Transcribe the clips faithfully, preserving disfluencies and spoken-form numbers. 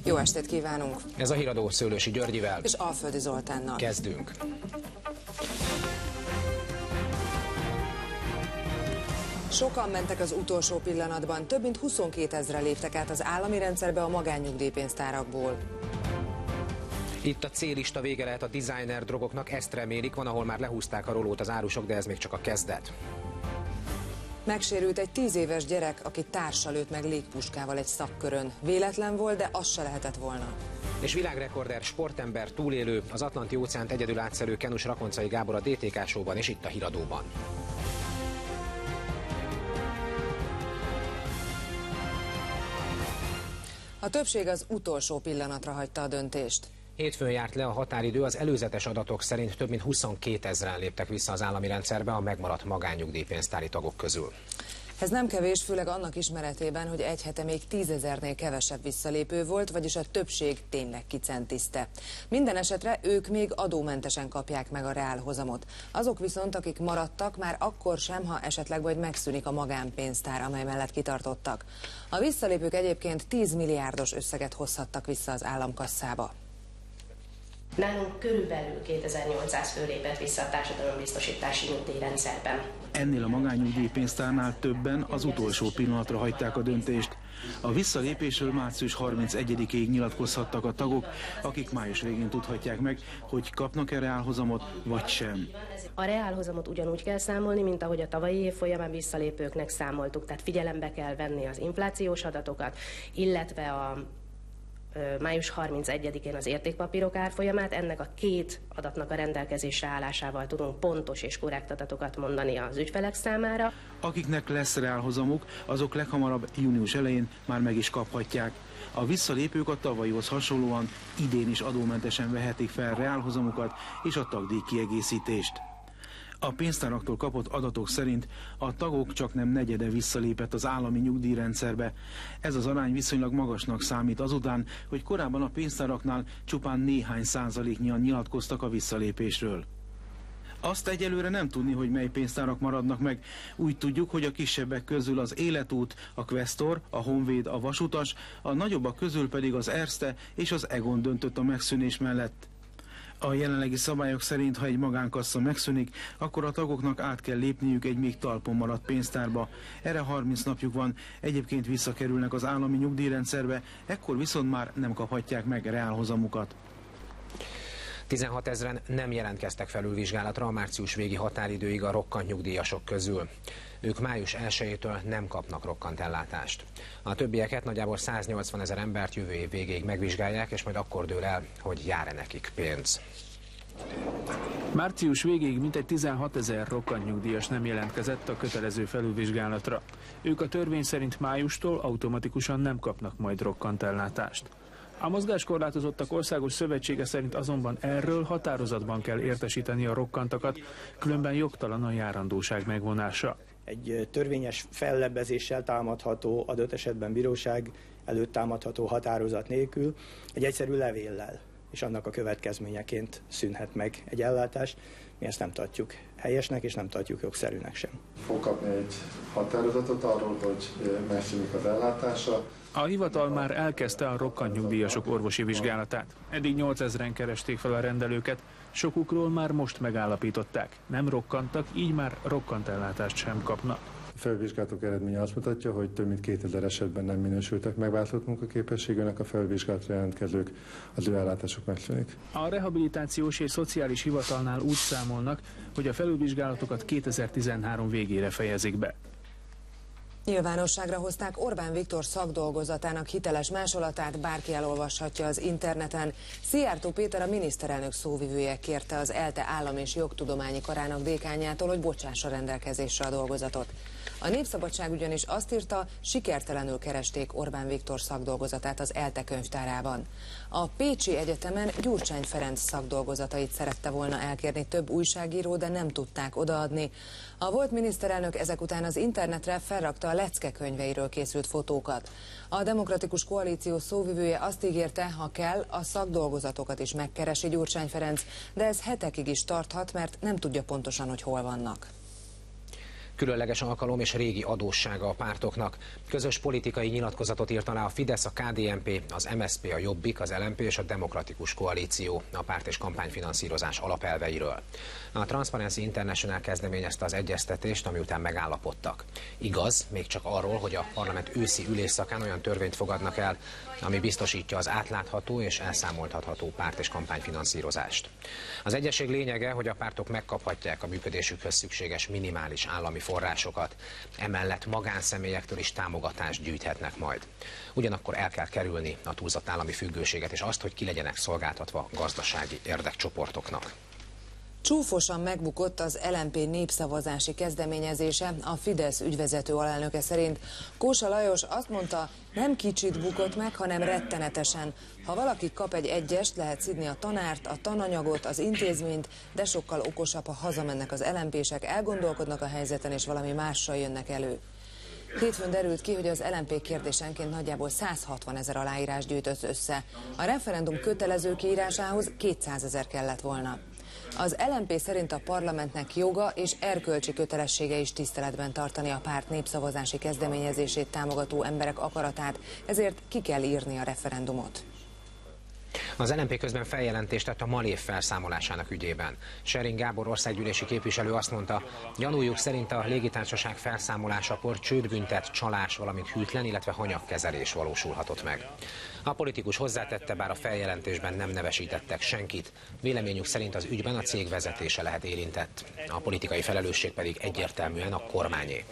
Jó estét kívánunk! Ez a híradó Szőlősi Györgyivel és Alföldi Zoltánnal. Kezdünk. Sokan mentek az utolsó pillanatban, több mint huszonkétezren léptek át az állami rendszerbe a magánnyugdíjpénztárakból. Itt a C-lista vége lehet a designer drogoknak, ezt remélik, van, ahol már lehúzták a rolót az árusok, de ez még csak a kezdet. Megsérült egy tíz éves gyerek, aki társal lőtt meg légpuskával egy szakkörön. Véletlen volt, de az se lehetett volna. És világrekorder, sportember, túlélő, az Atlanti-óceánt egyedül átszelő kenus Rakoncai Gábor a dé té ká Show-ban és itt a híradóban. A többség az utolsó pillanatra hagyta a döntést. Hétfőn járt le a határidő, az előzetes adatok szerint több mint huszonkétezren léptek vissza az állami rendszerbe a megmaradt magánnyugdíjpénztári tagok közül. Ez nem kevés, főleg annak ismeretében, hogy egy hete még tízezernél kevesebb visszalépő volt, vagyis a többség tényleg kicentiszte. Minden esetre ők még adómentesen kapják meg a reálhozamot. Azok viszont, akik maradtak, már akkor sem, ha esetleg vagy megszűnik a magánpénztár, amely mellett kitartottak. A visszalépők egyébként tíz milliárdos összeget hozhattak vissza az államkasszába. Nálunk körülbelül kétezer-nyolcszáz fő lépett vissza a társadalombiztosítási nyugdíjrendszerben. Ennél a magánnyugdíjpénztárnál többen az utolsó pillanatra hagyták a döntést. A visszalépésről március harmincegyedikéig nyilatkozhattak a tagok, akik május végén tudhatják meg, hogy kapnak-e reálhozamot, vagy sem. A reálhozamot ugyanúgy kell számolni, mint ahogy a tavalyi év folyamán visszalépőknek számoltuk, tehát figyelembe kell venni az inflációs adatokat, illetve a május harmincegyedikén az értékpapírok árfolyamát. Ennek a két adatnak a rendelkezésre állásával tudunk pontos és korrekt adatokat mondani az ügyfelek számára. Akiknek lesz reálhozamuk, azok leghamarabb június elején már meg is kaphatják. A visszalépők a tavalyihoz hasonlóan idén is adómentesen vehetik fel reálhozamukat és a tagdíj kiegészítést. A pénztáraktól kapott adatok szerint a tagok csaknem negyede visszalépett az állami nyugdíjrendszerbe. Ez az arány viszonylag magasnak számít azután, hogy korábban a pénztáraknál csupán néhány százaléknyian nyilatkoztak a visszalépésről. Azt egyelőre nem tudni, hogy mely pénztárak maradnak meg. Úgy tudjuk, hogy a kisebbek közül az Életút, a Questor, a Honvéd, a Vasutas, a nagyobbak közül pedig az Erste és az Egon döntött a megszűnés mellett. A jelenlegi szabályok szerint, ha egy magánkassa megszűnik, akkor a tagoknak át kell lépniük egy még talpon maradt pénztárba. Erre harminc napjuk van, egyébként visszakerülnek az állami nyugdíjrendszerbe, ekkor viszont már nem kaphatják meg reálhozamukat. tizenhatezren nem jelentkeztek felülvizsgálatra a március végi határidőig a rokkant nyugdíjasok közül. Ők május elsejétől nem kapnak rokkantellátást. A többieket, nagyjából száznyolcvanezer embert jövő év végéig megvizsgálják, és majd akkor dől el, hogy jár-e nekik pénz. Március végéig mintegy tizenhatezer rokkant nyugdíjas nem jelentkezett a kötelező felülvizsgálatra. Ők a törvény szerint májustól automatikusan nem kapnak majd rokkantellátást. A mozgáskorlátozottak országos szövetsége szerint azonban erről határozatban kell értesíteni a rokkantakat, különben jogtalan a járandóság megvonása. Egy törvényes fellebbezéssel támadható, adott esetben bíróság előtt támadható határozat nélkül, egy egyszerű levéllel, és annak a következményeként szűnhet meg egy ellátás. Mi ezt nem tartjuk helyesnek, és nem tartjuk jogszerűnek sem. Fog kapni egy határozatot arról, hogy megszűnik az ellátása. A hivatal már elkezdte a rokkant nyugdíjasok orvosi vizsgálatát. Eddig nyolcezren keresték fel a rendelőket, sokukról már most megállapították. Nem rokkantak, így már rokkantellátást sem kapnak. A felvizsgálatok eredménye azt mutatja, hogy több mint kétezer esetben nem minősültek megváltott munkaképességűnek a felvizsgálatra jelentkezők, az ő ellátásuk megszűnik. A rehabilitációs és szociális hivatalnál úgy számolnak, hogy a felülvizsgálatokat kétezer-tizenhárom végére fejezik be. Nyilvánosságra hozták Orbán Viktor szakdolgozatának hiteles másolatát, bárki elolvashatja az interneten. Szijjártó Péter, a miniszterelnök szóvivője kérte az ELTE állam- és jogtudományi karának dékánjától, hogy bocsássa rendelkezésre a dolgozatot. A Népszabadság ugyanis azt írta, sikertelenül keresték Orbán Viktor szakdolgozatát az ELTE könyvtárában. A Pécsi Egyetemen Gyurcsány Ferenc szakdolgozatait szerette volna elkérni több újságíró, de nem tudták odaadni. A volt miniszterelnök ezek után az internetre felrakta a lecke könyveiről készült fotókat. A Demokratikus Koalíció szóvivője azt ígérte, ha kell, a szakdolgozatokat is megkeresi Gyurcsány Ferenc, de ez hetekig is tarthat, mert nem tudja pontosan, hogy hol vannak. Különleges alkalom és régi adóssága a pártoknak. Közös politikai nyilatkozatot írt alá a Fidesz, a ká dé en pé, az em es zé pé, a Jobbik, az el em pé és a Demokratikus Koalíció a párt és kampányfinanszírozás alapelveiről. A Transparency International kezdeményezte az egyeztetést, ami után megállapodtak. Igaz, még csak arról, hogy a parlament őszi ülésszakán olyan törvényt fogadnak el, ami biztosítja az átlátható és elszámoltatható párt és kampányfinanszírozást. Az egyesség lényege, hogy a pártok megkaphatják a működésükhöz szükséges minimális állami forrásokat, emellett magánszemélyektől is támogatást gyűjthetnek majd. Ugyanakkor el kell kerülni a túlzott állami függőséget és azt, hogy ki legyenek szolgáltatva gazdasági érdekcsoportoknak. Csúfosan megbukott az el em pé népszavazási kezdeményezése, a Fidesz ügyvezető alelnöke szerint. Kósa Lajos azt mondta, nem kicsit bukott meg, hanem rettenetesen. Ha valaki kap egy egyest, lehet szidni a tanárt, a tananyagot, az intézményt, de sokkal okosabb, ha hazamennek az el em pések, elgondolkodnak a helyzeten és valami mással jönnek elő. Hétfőn derült ki, hogy az el em pé kérdésenként nagyjából száz hatvan ezer aláírás gyűjtött össze. A referendum kötelező kiírásához kétszázezer kellett volna. Az el em pé szerint a parlamentnek joga és erkölcsi kötelessége is tiszteletben tartani a párt népszavazási kezdeményezését támogató emberek akaratát, ezért ki kell írni a referendumot. Az el em pé közben feljelentést tett a Malév felszámolásának ügyében. Schering Gábor országgyűlési képviselő azt mondta, gyanújuk szerint a légitársaság felszámolásakor csődbüntet, csalás, valamint hűtlen, illetve hanyagkezelés valósulhatott meg. A politikus hozzátette, bár a feljelentésben nem nevesítettek senkit, véleményük szerint az ügyben a cég vezetése lehet érintett. A politikai felelősség pedig egyértelműen a kormányé.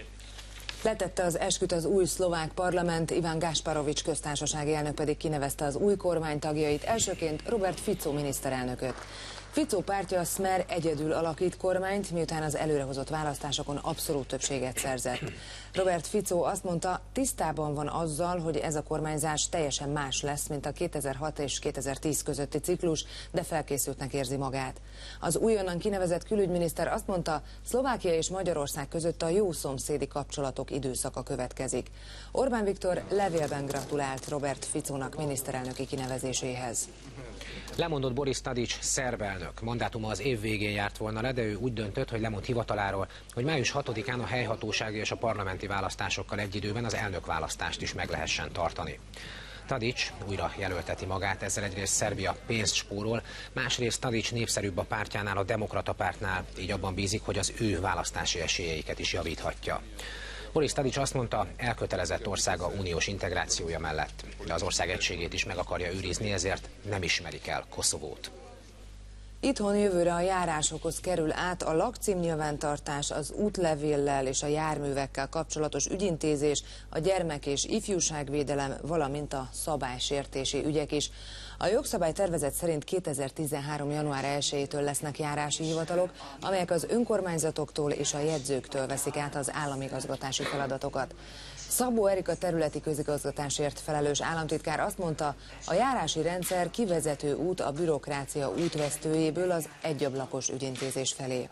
Letette az esküt az új szlovák parlament, Iván Gašparovič köztársasági elnök pedig kinevezte az új kormány tagjait, elsőként Robert Fico miniszterelnököt. Fico pártja a Smer egyedül alakít kormányt, miután az előrehozott választásokon abszolút többséget szerzett. Robert Fico azt mondta, tisztában van azzal, hogy ez a kormányzás teljesen más lesz, mint a kétezer-hat és kétezer-tíz közötti ciklus, de felkészültnek érzi magát. Az újonnan kinevezett külügyminiszter azt mondta, Szlovákia és Magyarország között a jó szomszédi kapcsolatok időszaka következik. Orbán Viktor levélben gratulált Robert Ficónak miniszterelnöki kinevezéséhez. Lemondott Boris Tadić szerb elnök. Mandátuma az év végén járt volna le, de ő úgy döntött, hogy lemond hivataláról, hogy május hatodikán a helyhatósági és a parlamenti választásokkal egy időben az elnökválasztást is meg lehessen tartani. Tadić újra jelölteti magát, ezzel egyrészt Szerbia pénzt spórol, másrészt Tadić népszerűbb a pártjánál, a Demokrata Pártnál, így abban bízik, hogy az ő választási esélyeiket is javíthatja. Boris Tadić azt mondta, elkötelezett országa uniós integrációja mellett, de az ország egységét is meg akarja őrizni, ezért nem ismerik el Koszovót. Itthon jövőre a járásokhoz kerül át a lakcímnyilvántartás, az útlevéllel és a járművekkel kapcsolatos ügyintézés, a gyermek- és ifjúságvédelem, valamint a szabálysértési ügyek is. A jogszabálytervezet szerint kétezer-tizenhárom. január elsejétől lesznek járási hivatalok, amelyek az önkormányzatoktól és a jegyzőktől veszik át az államigazgatási feladatokat. Szabó Erika területi közigazgatásért felelős államtitkár azt mondta, a járási rendszer kivezető út a bürokrácia útvesztőjéből az egyablakos ügyintézés felé.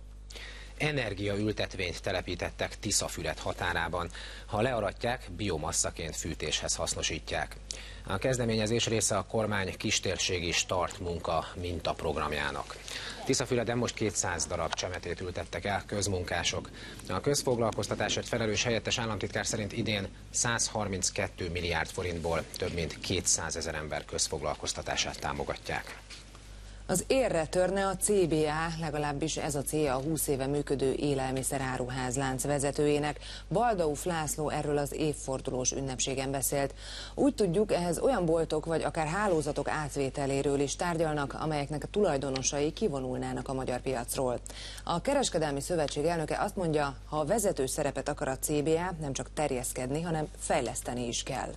Energiaültetvényt telepítettek Tiszafüred határában. Ha learatják, biomasszaként fűtéshez hasznosítják. A kezdeményezés része a kormány kistérségi start munka mintaprogramjának. Tiszafüreden most kétszáz darab csemetét ültettek el közmunkások. A közfoglalkoztatásért felelős helyettes államtitkár szerint idén száz harminckettő milliárd forintból több mint kétszázezer ember közfoglalkoztatását támogatják. Az érre törne a cé bé á, legalábbis ez a célja a húsz éve működő élelmiszeráruház lánc vezetőjének. Baldauf László erről az évfordulós ünnepségen beszélt. Úgy tudjuk, ehhez olyan boltok vagy akár hálózatok átvételéről is tárgyalnak, amelyeknek a tulajdonosai kivonulnának a magyar piacról. A Kereskedelmi Szövetség elnöke azt mondja, ha a vezető szerepet akar a cé bé á, nem csak terjeszkedni, hanem fejleszteni is kell.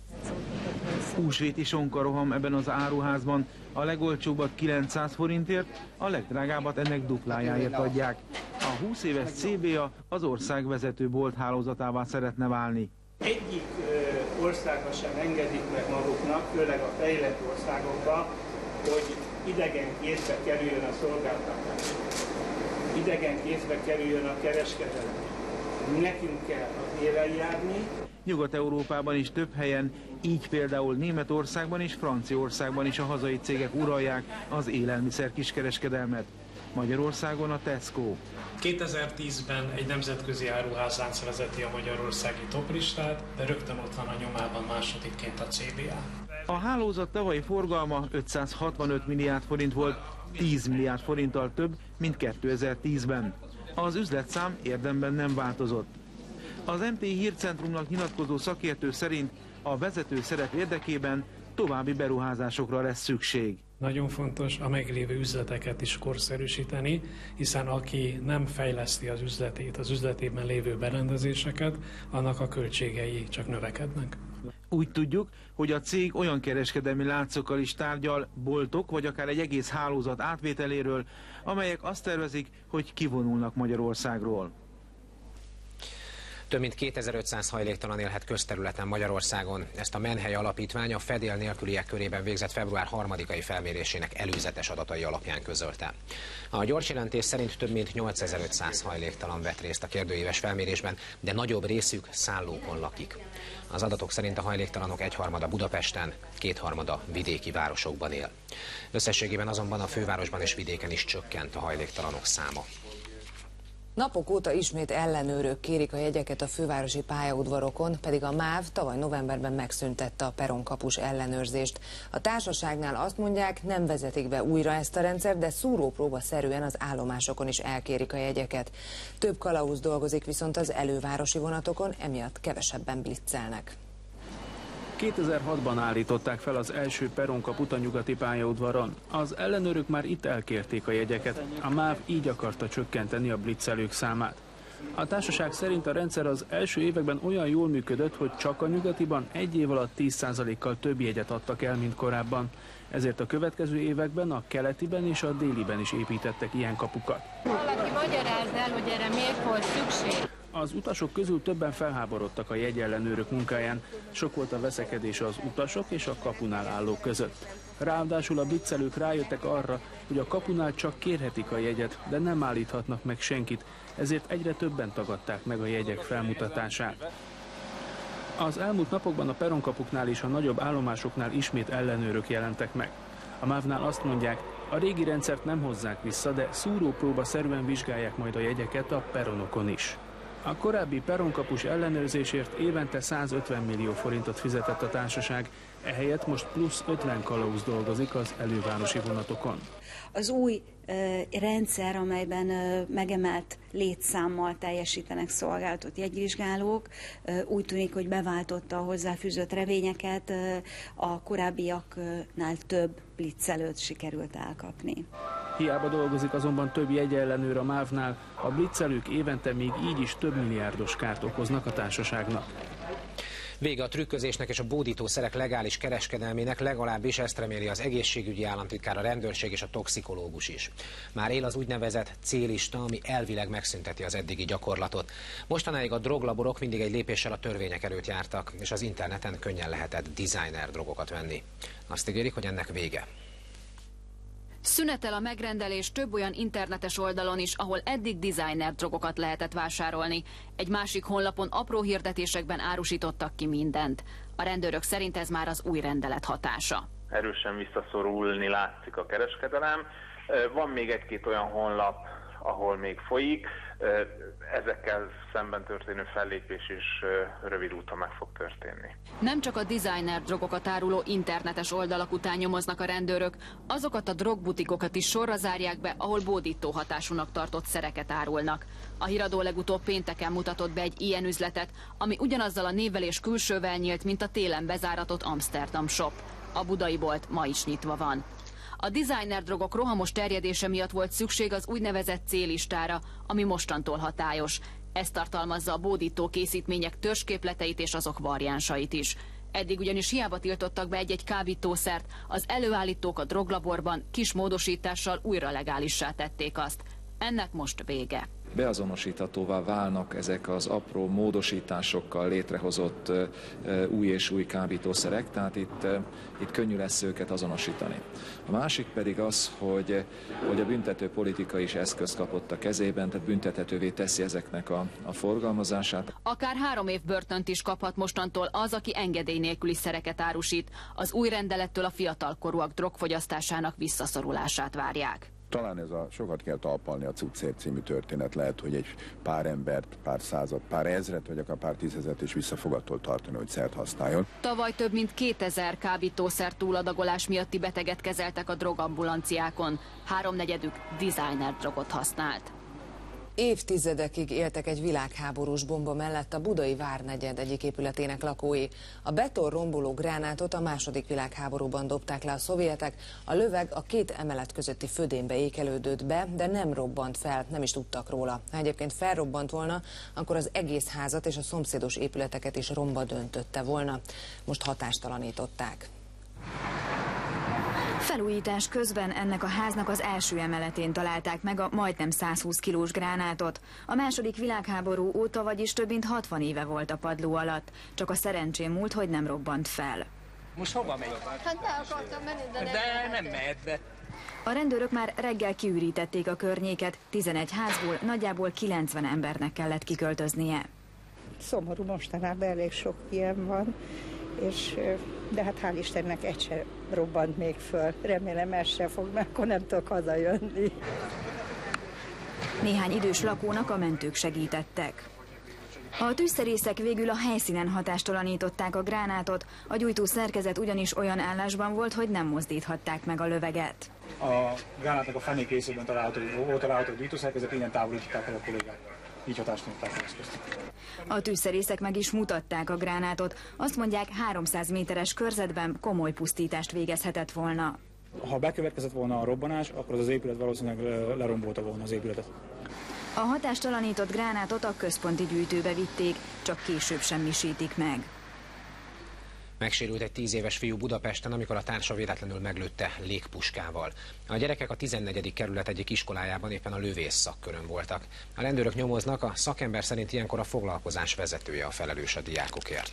Húsvéti sonkaroham ebben az áruházban. A legolcsóbbat kilencszáz forintért, a legdrágábbat ennek duplájáért adják. A húsz éves cé bé á az ország vezető bolthálózatává szeretne válni. Egyik országban sem engedik meg maguknak, főleg a fejlett országokban, hogy idegen kézbe kerüljön a szolgáltatás. Idegen kézbe kerüljön a kereskedelem. Nekünk kell az élen járni. Nyugat-Európában is több helyen, így például Németországban és Franciaországban is a hazai cégek uralják az élelmiszer kiskereskedelmet. Magyarországon a Tesco. kétezer-tízben egy nemzetközi áruházlánc vezeti a magyarországi toplistát, de rögtön ott van a nyomában másodikként a cé bé á. A hálózat tavalyi forgalma ötszázhatvanöt milliárd forint volt, tíz milliárd forinttal több, mint kétezer-tízben. Az üzletszám érdemben nem változott. Az em té Hírcentrumnak nyilatkozó szakértő szerint a vezető szerep érdekében további beruházásokra lesz szükség. Nagyon fontos a meglévő üzleteket is korszerűsíteni, hiszen aki nem fejleszti az üzletét, az üzletében lévő berendezéseket, annak a költségei csak növekednek. Úgy tudjuk, hogy a cég olyan kereskedelmi láncokkal is tárgyal, boltok vagy akár egy egész hálózat átvételéről, amelyek azt tervezik, hogy kivonulnak Magyarországról. Több mint kétezer-ötszáz hajléktalan élhet közterületen Magyarországon. Ezt a Menhely Alapítvány a fedél nélküliek körében végzett február harmadikai felmérésének előzetes adatai alapján közölte. A gyors jelentés szerint több mint nyolcezer-ötszáz hajléktalan vett részt a kérdőíves felmérésben, de nagyobb részük szállókon lakik. Az adatok szerint a hajléktalanok egyharmada Budapesten, kétharmada vidéki városokban él. Összességében azonban a fővárosban és vidéken is csökkent a hajléktalanok száma. Napok óta ismét ellenőrök kérik a jegyeket a fővárosi pályaudvarokon, pedig a MÁV tavaly novemberben megszüntette a peronkapus ellenőrzést. A társaságnál azt mondják, nem vezetik be újra ezt a rendszert, de szúrópróba szerűen az állomásokon is elkérik a jegyeket. Több kalauz dolgozik viszont az elővárosi vonatokon, emiatt kevesebben blitzelnek. kétezer-hatban állították fel az első peronkaput a nyugati pályaudvaron. Az ellenőrök már itt elkérték a jegyeket, a MÁV így akarta csökkenteni a blitzelők számát. A társaság szerint a rendszer az első években olyan jól működött, hogy csak a nyugatiban egy év alatt tíz százalékkal több jegyet adtak el, mint korábban. Ezért a következő években a keletiben és a déliben is építettek ilyen kapukat. Valaki magyarázd el, hogy erre miért volt szükség? Az utasok közül többen felháborodtak a jegyellenőrök munkáján, sok volt a veszekedés az utasok és a kapunál állók között. Ráadásul a blitzelők rájöttek arra, hogy a kapunál csak kérhetik a jegyet, de nem állíthatnak meg senkit, ezért egyre többen tagadták meg a jegyek felmutatását. Az elmúlt napokban a peronkapuknál és a nagyobb állomásoknál ismét ellenőrök jelentek meg. A MÁV-nál azt mondják, a régi rendszert nem hozzák vissza, de szúrópróba szerűen vizsgálják majd a jegyeket a peronokon is. A korábbi peronkapus ellenőrzésért évente százötven millió forintot fizetett a társaság, ehelyett most plusz ötven kalauz dolgozik az elővárosi vonatokon. Az új uh, rendszer, amelyben uh, megemelt létszámmal teljesítenek szolgálatot jegyvizsgálók, uh, úgy tűnik, hogy beváltotta a hozzáfűzött reményeket, uh, a korábbiaknál több blitzelőt sikerült elkapni. Hiába dolgozik azonban több jegyellenőr a MÁV-nál, a blitzelők évente még így is több milliárdos kárt okoznak a társaságnak. Vége a trükközésnek és a bódítószerek legális kereskedelmének, legalábbis ezt reméli az egészségügyi államtitkár, a rendőrség és a toxikológus is. Már él az úgynevezett C-lista, ami elvileg megszünteti az eddigi gyakorlatot. Mostanáig a droglaborok mindig egy lépéssel a törvények előtt jártak, és az interneten könnyen lehetett designer drogokat venni. Azt ígérik, hogy ennek vége. Szünetel a megrendelés több olyan internetes oldalon is, ahol eddig designer drogokat lehetett vásárolni. Egy másik honlapon apró hirdetésekben árusítottak ki mindent. A rendőrök szerint ez már az új rendelet hatása. Erősen visszaszorulni látszik a kereskedelem. Van még egy-két olyan honlap, ahol még folyik. Ezekkel szemben történő fellépés is rövid úton meg fog történni. Nem csak a designer drogokat áruló internetes oldalak után nyomoznak a rendőrök, azokat a drogbutikokat is sorra zárják be, ahol bódító hatásúnak tartott szereket árulnak. A híradó legutóbb pénteken mutatott be egy ilyen üzletet, ami ugyanazzal a névvel és külsővel nyílt, mint a télen bezáratott Amsterdam Shop. A budai bolt ma is nyitva van. A designer drogok rohamos terjedése miatt volt szükség az úgynevezett C-listára, ami mostantól hatályos. Ez tartalmazza a bódító készítmények törzsképleteit és azok variánsait is. Eddig ugyanis hiába tiltottak be egy-egy kábítószert, az előállítók a droglaborban kis módosítással újra legálissá tették azt. Ennek most vége. Beazonosíthatóvá válnak ezek az apró módosításokkal létrehozott új és új kábítószerek, tehát itt, itt könnyű lesz őket azonosítani. A másik pedig az, hogy, hogy a büntető politika is eszközt kapott a kezében, tehát büntethetővé teszi ezeknek a, a forgalmazását. Akár három év börtönt is kaphat mostantól az, aki engedély nélküli szereket árusít. Az új rendelettől a fiatalkorúak drogfogyasztásának visszaszorulását várják. Talán ez a sokat kell talpalni a Cuccért című történet, lehet, hogy egy pár embert, pár százat, pár ezret, vagy akár pár tízezret is vissza fog attól tartani, hogy szert használjon. Tavaly több mint kétezer kábítószer túladagolás miatti beteget kezeltek a drogambulanciákon. Háromnegyedük designer drogot használt. Évtizedekig éltek egy világháborús bomba mellett a budai Várnegyed egyik épületének lakói. A betonromboló gránátot a második világháborúban dobták le a szovjetek, a löveg a két emelet közötti födénbe ékelődött be, de nem robbant fel, nem is tudtak róla. Ha egyébként felrobbant volna, akkor az egész házat és a szomszédos épületeket is romba döntötte volna. Most hatástalanították. Felújítás közben ennek a háznak az első emeletén találták meg a majdnem százhúsz kilós gránátot. A második világháború óta, vagyis több mint hatvan éve volt a padló alatt. Csak a szerencsém múlt, hogy nem robbant fel. Most hova megy? Hát be akartam menni, de nem, de nem mehet be. A rendőrök már reggel kiürítették a környéket, tizenegy házból nagyjából kilencven embernek kellett kiköltöznie. Szomorú, mostanában elég sok ilyen van, és, de hát hál' Istennek egy se robbant még föl. Remélem ez se fog, mert akkor nem tudok hazajönni. Néhány idős lakónak a mentők segítettek. A tűzszerészek végül a helyszínen hatástalanították a gránátot, a gyújtó szerkezet ugyanis olyan állásban volt, hogy nem mozdíthatták meg a löveget. A gránátnak a fenék részében található, volt található a gyújtószerkezet, innen távolították el a kollégák. Így hatástalanították el eszközt. A tűzszerészek meg is mutatták a gránátot. Azt mondják, háromszáz méteres körzetben komoly pusztítást végezhetett volna. Ha bekövetkezett volna a robbanás, akkor az az épület valószínűleg lerombolta volna az épületet. A hatástalanított gránátot a központi gyűjtőbe vitték, csak később semmisítik meg. Megsérült egy tíz éves fiú Budapesten, amikor a társa véletlenül meglőtte légpuskával. A gyerekek a tizennegyedik kerület egyik iskolájában éppen a lövész szakkörön voltak. A rendőrök nyomoznak, a szakember szerint ilyenkor a foglalkozás vezetője a felelős a diákokért.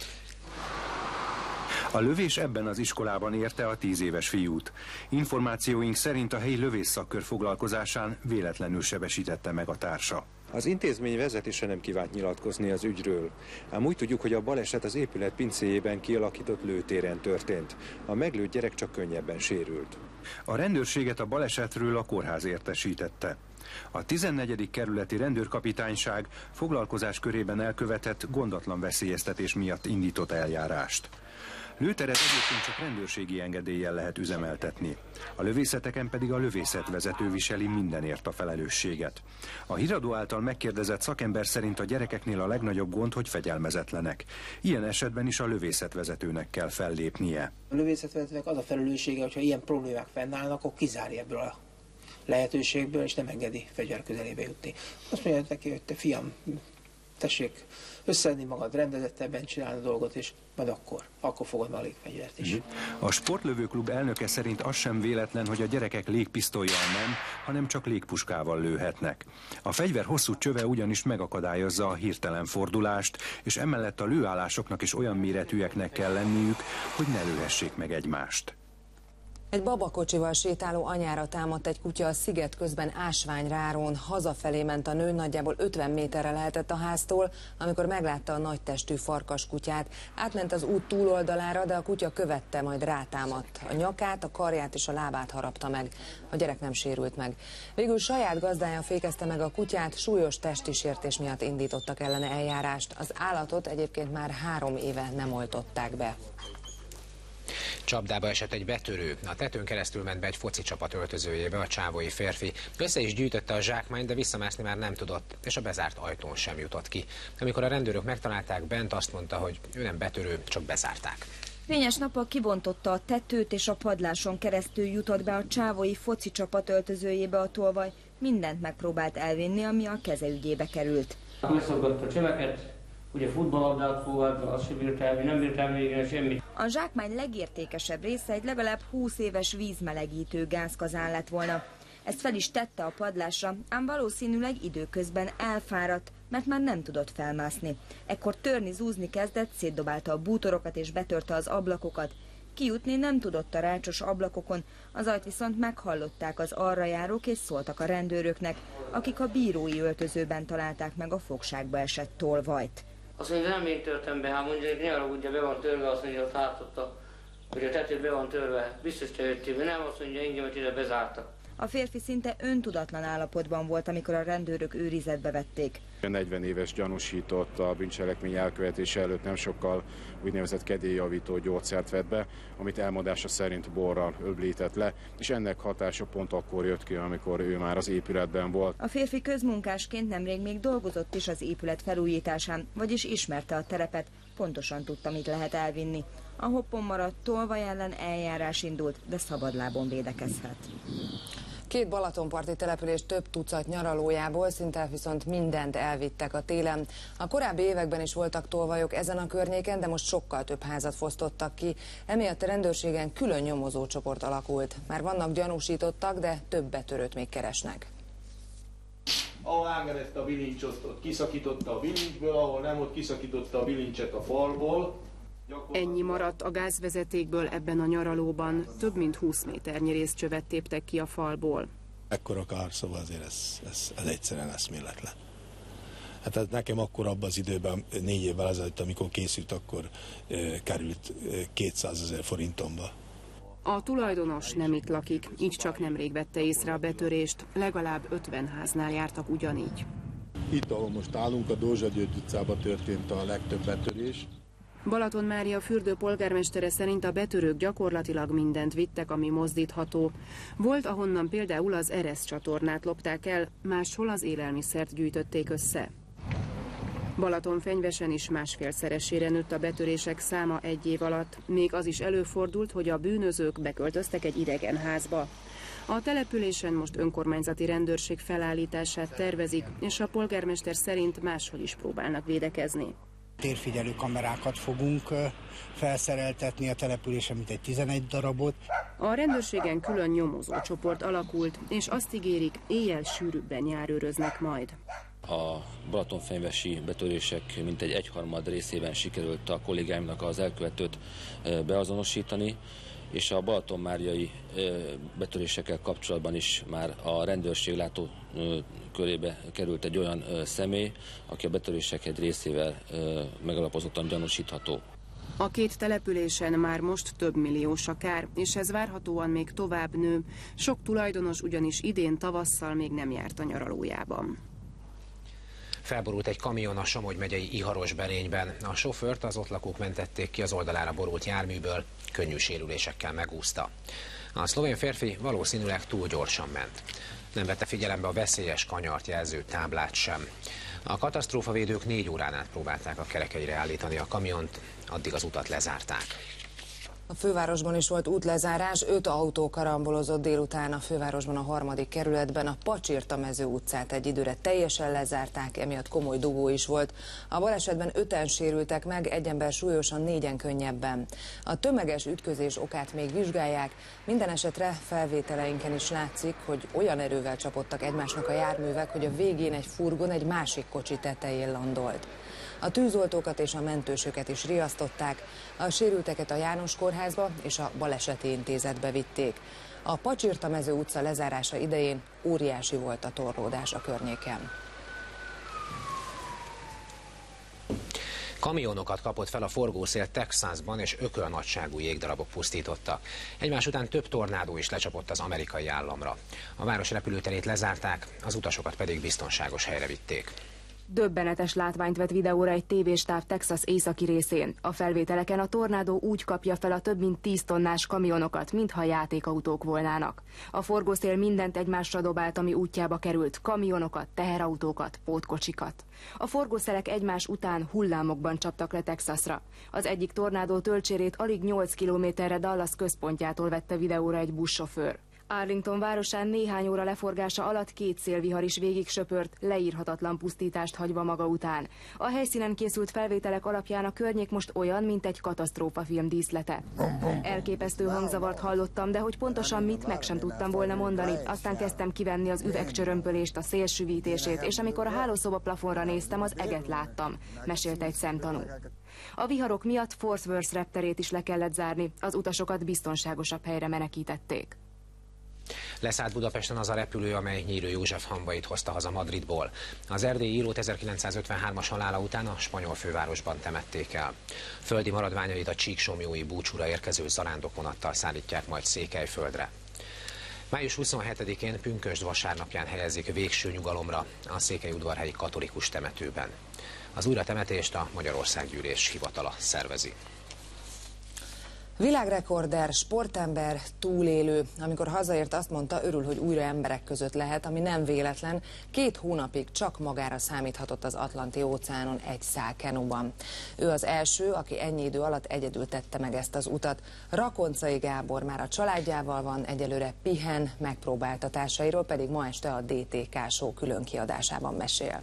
A lövés ebben az iskolában érte a tíz éves fiút. Információink szerint a helyi lövészszakkör foglalkozásán véletlenül sebesítette meg a társa. Az intézmény vezetése nem kívánt nyilatkozni az ügyről. Ám úgy tudjuk, hogy a baleset az épület pincéjében kialakított lőtéren történt. A meglőtt gyerek csak könnyebben sérült. A rendőrséget a balesetről a kórház értesítette. A tizennegyedik kerületi rendőrkapitányság foglalkozás körében elkövetett gondatlan veszélyeztetés miatt indított eljárást. Lőteret egyébként csak rendőrségi engedéllyel lehet üzemeltetni. A lövészeteken pedig a lövészetvezető viseli mindenért a felelősséget. A híradó által megkérdezett szakember szerint a gyerekeknél a legnagyobb gond, hogy fegyelmezetlenek. Ilyen esetben is a lövészetvezetőnek kell fellépnie. A lövészetvezetőnek az a felelőssége, hogyha ilyen problémák fennállnak, akkor kizárja ebből a lehetőségből, és nem engedi fegyver közelébe jutni. Azt mondja neki, hogy te fiam, tessék összedni magad, rendezettebben csinálni a dolgot, és majd akkor, akkor fogod meg a légfegyvert is. A sportlövőklub elnöke szerint az sem véletlen, hogy a gyerekek légpisztollyal nem, hanem csak légpuskával lőhetnek. A fegyver hosszú csöve ugyanis megakadályozza a hirtelen fordulást, és emellett a lőállásoknak is olyan méretűeknek kell lenniük, hogy ne lőhessék meg egymást. Egy babakocsival sétáló anyára támadt egy kutya a sziget közben Ásványráron. Hazafelé ment a nő, nagyjából ötven méterre lehetett a háztól, amikor meglátta a nagytestű farkaskutyát. Átment az út túloldalára, de a kutya követte, majd rátámadt. A nyakát, a karját és a lábát harapta meg. A gyerek nem sérült meg. Végül saját gazdája fékezte meg a kutyát, súlyos testi sértés miatt indítottak ellene eljárást. Az állatot egyébként már három éve nem oltották be. Csapdába esett egy betörő. A tetőn keresztül ment be egy foci csapat öltözőjébe a csávói férfi. Össze is gyűjtötte a zsákmányt, de visszamászni már nem tudott, és a bezárt ajtón sem jutott ki. Amikor a rendőrök megtalálták bent, azt mondta, hogy ő nem betörő, csak bezárták. Fényes nappal kibontotta a tetőt, és a padláson keresztül jutott be a csávói foci csapat öltözőjébe a tolvaj. Mindent megpróbált elvinni, ami a keze ügyébe került. Leszokott a csöveket, ugye futballlabdát fogad, azt sem bírt elvinni, nem bírt elvinni semmit. A zsákmány legértékesebb része egy legalább húsz éves vízmelegítő gázkazán lett volna. Ezt fel is tette a padlásra, ám valószínűleg időközben elfáradt, mert már nem tudott felmászni. Ekkor törni, zúzni kezdett, szétdobálta a bútorokat és betörte az ablakokat. Kijutni nem tudott a rácsos ablakokon, az ajt viszont meghallották az arra járók és szóltak a rendőröknek, akik a bírói öltözőben találták meg a fogságba esett tolvajt. Azt mondja, nem én törtem be, hát mondja, hogy ne haragudja, be van törve, azt mondja, hogy látotta, hogy a tető be van törve, biztos te jöttél be, nem, azt mondja, engemet ide bezártak. A férfi szinte öntudatlan állapotban volt, amikor a rendőrök őrizetbe vették. A negyven éves gyanúsított a bűncselekmény elkövetése előtt nem sokkal úgynevezett kedélyjavító gyógyszert vett be, amit elmondása szerint borral öblített le, és ennek hatása pont akkor jött ki, amikor ő már az épületben volt. A férfi közmunkásként nemrég még dolgozott is az épület felújításán, vagyis ismerte a terepet, pontosan tudta, mit lehet elvinni. A hoppon maradt tolvaj ellen eljárás indult, de szabadlábon védekezhet. Két balatonparti település több tucat nyaralójából szinte viszont mindent elvittek a télen. A korábbi években is voltak tolvajok ezen a környéken, de most sokkal több házat fosztottak ki. Emiatt a rendőrségen külön nyomozócsoport alakult. Már vannak gyanúsítottak, de több betörőt még keresnek. Ahol átmenezte a bilincsot, ott kiszakította a bilincsből, ahol nem, ott kiszakította a bilincset a falból. Ennyi maradt a gázvezetékből ebben a nyaralóban, több mint húsz méternyi részcsövet téptek ki a falból. Ekkora kár, szóval azért ez, ez, ez egyszerűen eszméletlen. Hát ez nekem akkor abban az időben, négy évvel ezelőtt, amikor készült, akkor e, került kétszázezer forintomba. A tulajdonos nem itt lakik, így csak nemrég vette észre a betörést, legalább ötven háznál jártak ugyanígy. Itt, ahol most állunk, a Dózsa György utcában történt a legtöbb betörés. Balatonmária fürdő polgármestere szerint a betörők gyakorlatilag mindent vittek, ami mozdítható. Volt, ahonnan például az Eresz csatornát lopták el, máshol az élelmiszert gyűjtötték össze. Balatonfenyvesen is másfélszeresére nőtt a betörések száma egy év alatt. Még az is előfordult, hogy a bűnözők beköltöztek egy idegen házba. A településen most önkormányzati rendőrség felállítását tervezik, és a polgármester szerint máshol is próbálnak védekezni. Térfigyelő kamerákat fogunk felszereltetni a településen, mint egy tizenegy darabot. A rendőrségen külön nyomozócsoport alakult, és azt ígérik, éjjel sűrűbben járőröznek majd. A balatonfenyvesi betörések mintegy egyharmad részében sikerült a kollégáimnak az elkövetőt beazonosítani, és a balatonmáriai betörésekkel kapcsolatban is már a rendőrség látó körébe került egy olyan személy, aki a betörések egy részével megalapozottan gyanúsítható. A két településen már most több milliós a kár, és ez várhatóan még tovább nő. Sok tulajdonos ugyanis idén tavasszal még nem járt a nyaralójában. Felborult egy kamion a Somogy megyei Iharos-Berényben. A sofőrt az ott lakók mentették ki az oldalára borult járműből, könnyű sérülésekkel megúszta. A szlovén férfi valószínűleg túl gyorsan ment. Nem vette figyelembe a veszélyes kanyart jelző táblát sem. A katasztrófavédők négy órán át próbálták a kerekeire állítani a kamiont, addig az utat lezárták. A fővárosban is volt útlezárás, öt autó karambolozott délután a fővárosban a harmadik kerületben, a Pacsirtamező utcát egy időre teljesen lezárták, emiatt komoly dugó is volt. A balesetben öten sérültek meg, egy ember súlyosan, négyen könnyebben. A tömeges ütközés okát még vizsgálják, minden esetre felvételeinken is látszik, hogy olyan erővel csapodtak egymásnak a járművek, hogy a végén egy furgon egy másik kocsi tetején landolt. A tűzoltókat és a mentősöket is riasztották, a sérülteket a János kórházba és a baleseti intézetbe vitték. A Pacsirtamező utca lezárása idején óriási volt a torlódás a környéken. Kamionokat kapott fel a forgószél Texasban, és ökölnagyságú jégdarabok pusztítottak. Egymás után több tornádó is lecsapott az amerikai államra. A város repülőterét lezárták, az utasokat pedig biztonságos helyre vitték. Döbbenetes látványt vett videóra egy tévéstáv Texas északi részén. A felvételeken a tornádó úgy kapja fel a több mint tíz tonnás kamionokat, mintha játékautók volnának. A forgószél mindent egymásra dobált, ami útjába került, kamionokat, teherautókat, pótkocsikat. A forgószelek egymás után hullámokban csaptak le Texasra. Az egyik tornádó tölcsérét alig nyolc kilométerre Dallas központjától vette videóra egy buszsofőr. Arlington városán néhány óra leforgása alatt két szélvihar is végig söpört, leírhatatlan pusztítást hagyva maga után. A helyszínen készült felvételek alapján a környék most olyan, mint egy katasztrófafilm díszlete. Elképesztő hangzavart hallottam, de hogy pontosan mit, meg sem tudtam volna mondani. Aztán kezdtem kivenni az üvegcsörömpölést, a szélsüvítését, és amikor a hálószoba plafonra néztem, az eget láttam, mesélte egy szemtanú. A viharok miatt Fort Worth repterét is le kellett zárni, az utasokat biztonságosabb helyre menekítették. Leszállt Budapesten az a repülő, amely Nyírő József hamvait hozta haza Madridból. Az erdélyi írót ezerkilencszázötvenhármas halála után a spanyol fővárosban temették el. Földi maradványait a csíksomjói búcsúra érkező zarándokvonattal szállítják majd Székelyföldre. május huszonhetedikén pünkösd vasárnapján helyezik végső nyugalomra a székelyudvarhelyi katolikus temetőben. Az újratemetést a Magyarországgyűlés hivatala szervezi. Világrekorder, sportember, túlélő. Amikor hazaért, azt mondta, örül, hogy újra emberek között lehet, ami nem véletlen. Két hónapig csak magára számíthatott az Atlanti-óceánon egy szál kenuban. Ő az első, aki ennyi idő alatt egyedül tette meg ezt az utat. Rakoncai Gábor már a családjával van, egyelőre pihen, megpróbáltatásairól pedig ma este a dé té ká Show külön kiadásában mesél.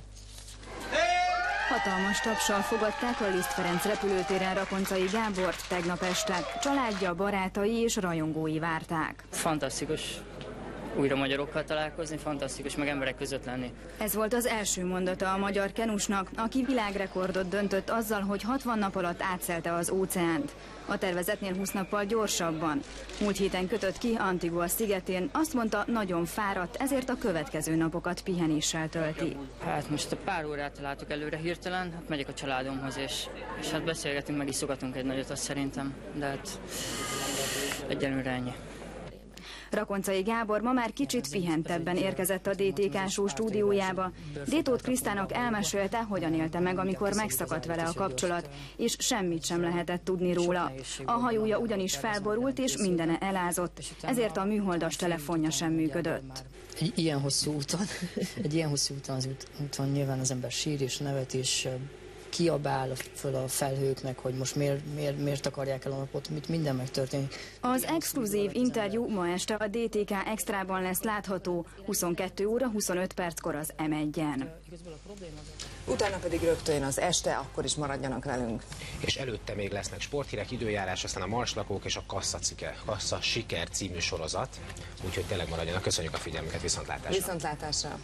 Hatalmas tapssal fogadták a Liszt Ferenc repülőtéren Rakoncai Gábort tegnap este. Családja, barátai és rajongói várták. Fantasztikus újra magyarokkal találkozni, fantasztikus meg emberek között lenni. Ez volt az első mondata a magyar kenusnak, aki világrekordot döntött azzal, hogy hatvan nap alatt átszelte az óceánt. A tervezetnél húsz nappal gyorsabban. Múlt héten kötött ki Antigua szigetén, azt mondta, nagyon fáradt, ezért a következő napokat pihenéssel tölti. Hát most a pár órát látok előre hirtelen, hát megyek a családomhoz, és, és hát beszélgetünk, meg iszogatunk egy nagyot, azt szerintem, de hát egyelőre ennyi. Rakoncai Gábor ma már kicsit pihentebben érkezett a dé té ká Show stúdiójába. Détóth Krisztának elmesélte, hogyan élte meg, amikor megszakadt vele a kapcsolat, és semmit sem lehetett tudni róla. A hajója ugyanis felborult, és mindene elázott, ezért a műholdas telefonja sem működött. Egy ilyen hosszú úton, egy ilyen hosszú úton az út, úton nyilván az ember sír és nevet, és kiabál föl a felhőknek, hogy most miért, miért, miért akarják el a napot, mit minden megtörténik. Az exkluzív interjú ma este a dé té ká Extrában lesz látható, huszonkettő óra huszonöt perckor az em egyen. Utána pedig rögtön az este, akkor is maradjanak velünk. És előtte még lesznek sporthírek, időjárás, aztán a Marslakók és a Kassa, cike, Kassa Siker című sorozat. Úgyhogy tényleg maradjanak. Köszönjük a figyelmüket, viszontlátásra! Viszontlátásra!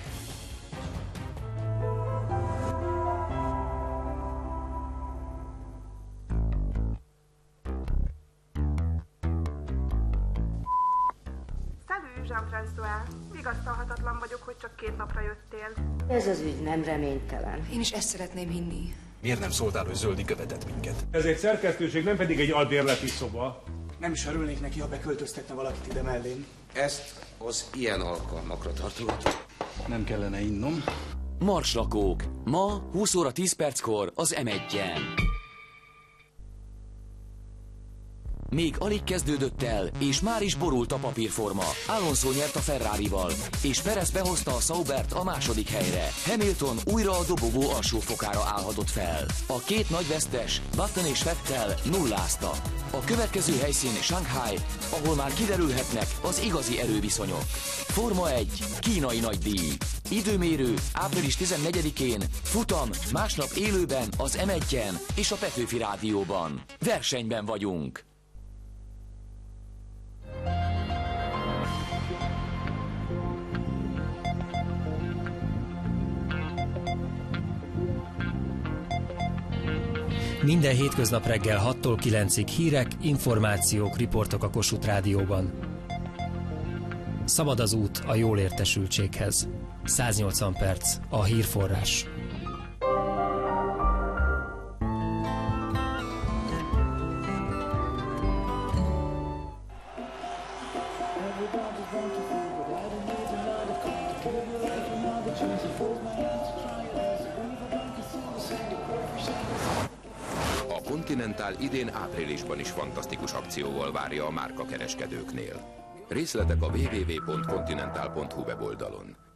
Jean-François, vigasztalhatatlan vagyok, hogy csak két napra jöttél. Ez az ügy nem reménytelen. Én is ezt szeretném hinni. Miért nem szóltál, hogy Zöldi követett minket? Ez egy szerkesztőség, nem pedig egy albérleti szoba. Nem is örülnék neki, ha beköltöztetne valakit ide mellém. Ezt az ilyen alkalmakra tartogatjuk. Nem kellene innom. Marslakók. Ma húsz óra tíz perckor az em egyen. Még alig kezdődött el, és már is borult a papírforma. Alonso nyert a Ferrarival, és Perez behozta a Saubert a második helyre. Hamilton újra a dobogó alsó fokára állhatott fel. A két nagy vesztes, Button és Vettel nullázta. A következő helyszín Shanghai, ahol már kiderülhetnek az igazi erőviszonyok. Forma egy, kínai nagydíj. Időmérő április tizennegyedikén, futam másnap élőben az em egyen és a Petőfi Rádióban. Versenyben vagyunk. Minden hétköznap reggel hattól kilencig hírek, információk, riportok a Kossuth Rádióban. Szabad az út a jól értesültséghez. száznyolcvan perc, a hírforrás. Continental idén áprilisban is fantasztikus akcióval várja a márkakereskedőknél. Részletek a double-u double-u double-u pont continental pont hu weboldalon.